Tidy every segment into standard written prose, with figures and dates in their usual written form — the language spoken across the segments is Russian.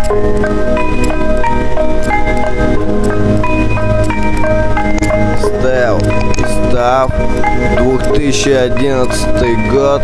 Став 2011 год.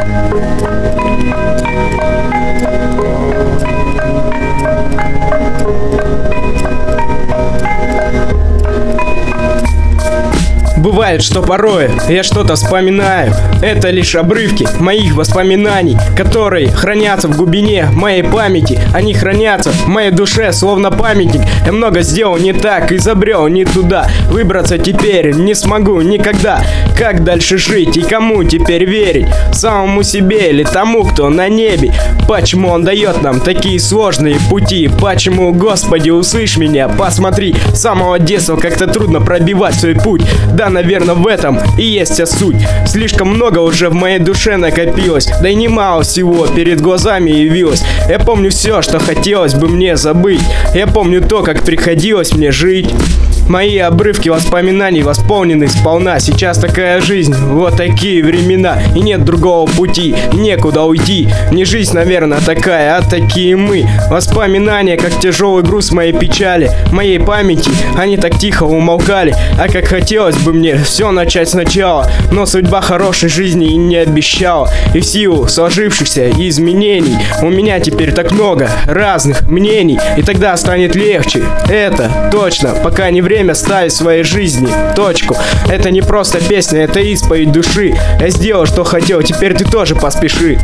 Бывает, что порой я что-то вспоминаю. Это лишь обрывки моих воспоминаний, которые хранятся в глубине моей памяти. Они хранятся в моей душе, словно памятник. Я много сделал не так и забрел не туда. Выбраться теперь не смогу никогда. Как дальше жить и кому теперь верить? Самому себе или тому, кто на небе? Почему он дает нам такие сложные пути? Почему, Господи, услышь меня, посмотри. С самого детства как-то трудно пробивать свой путь. Да, наверное, в этом и есть вся суть. Слишком много уже в моей душе накопилось, да и немало всего перед глазами явилось. Я помню все, что хотелось бы мне забыть. Я помню то, как приходилось мне жить. Мои обрывки воспоминаний восполнены сполна. Сейчас такая жизнь, вот такие времена. И нет другого пути, некуда уйти. Не жизнь, наверное, такая, а такие мы. Воспоминания, как тяжелый груз моей печали, моей памяти. Они так тихо умолкали. А как хотелось бы мне все начать сначала. Но судьба хорошей жизни и не обещала. И в силу сложившихся изменений у меня теперь так много разных мнений. И тогда станет легче. Это точно, пока не время ставить в своей жизни точку. Это не просто песня, это исповедь души. Я сделал, что хотел, теперь ты тоже поспеши.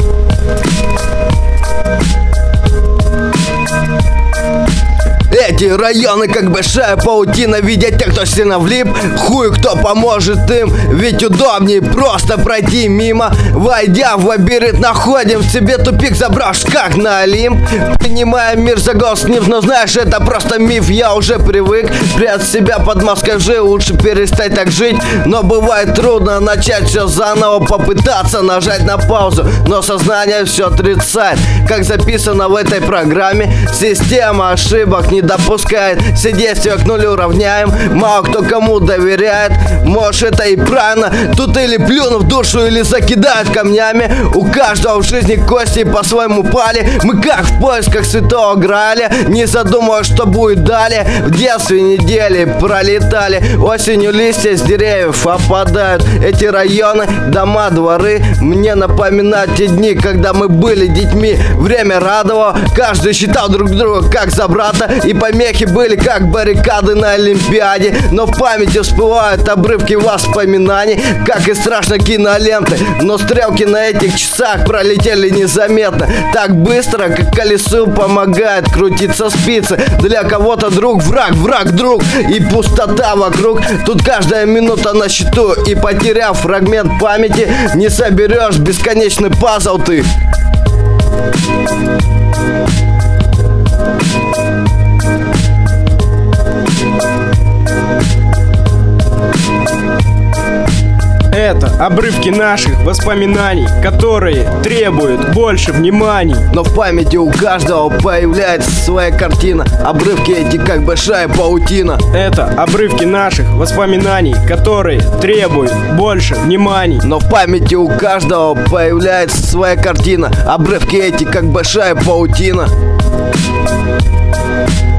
Эти районы как большая паутина, видят те, кто сильно влип. Хуй кто поможет им, ведь удобнее просто пройти мимо. Войдя в лабиринт, находим в себе тупик, забравшись как на Олимп. Принимаем мир за голос-нив, но знаешь, это просто миф. Я уже привык прятать себя под маской лжи, лучше перестать так жить. Но бывает трудно начать все заново, попытаться нажать на паузу, но сознание все отрицает. Как записано в этой программе, система ошибок не допускает. Все действия к нулю равняем. Мало кто кому доверяет. Может, это и правильно. Тут или плюнут в душу, или закидают камнями. У каждого в жизни кости по-своему пали. Мы как в поисках святого Грааля, не задумывая, что будет далее. В детстве недели пролетали. Осенью листья с деревьев опадают. Эти районы, дома, дворы мне напоминают те дни, когда мы были детьми. Время радовало. Каждый считал друг друга как за брата. И помехи были как баррикады на Олимпиаде. Но в памяти всплывают обрывки воспоминаний, как и страшно киноленты. Но стрелки на этих часах пролетели незаметно, так быстро, как колесу помогает крутиться спицы. Для кого-то друг враг, враг друг, и пустота вокруг. Тут каждая минута на счету, и потеряв фрагмент памяти, не соберешь бесконечный пазл ты. Это обрывки наших воспоминаний, которые требуют больше вниманий. Но в памяти у каждого появляется своя картина. Обрывки эти как большая паутина. Это обрывки наших воспоминаний, которые требуют больше вниманий. Но в памяти у каждого появляется своя картина. Обрывки эти как большая паутина.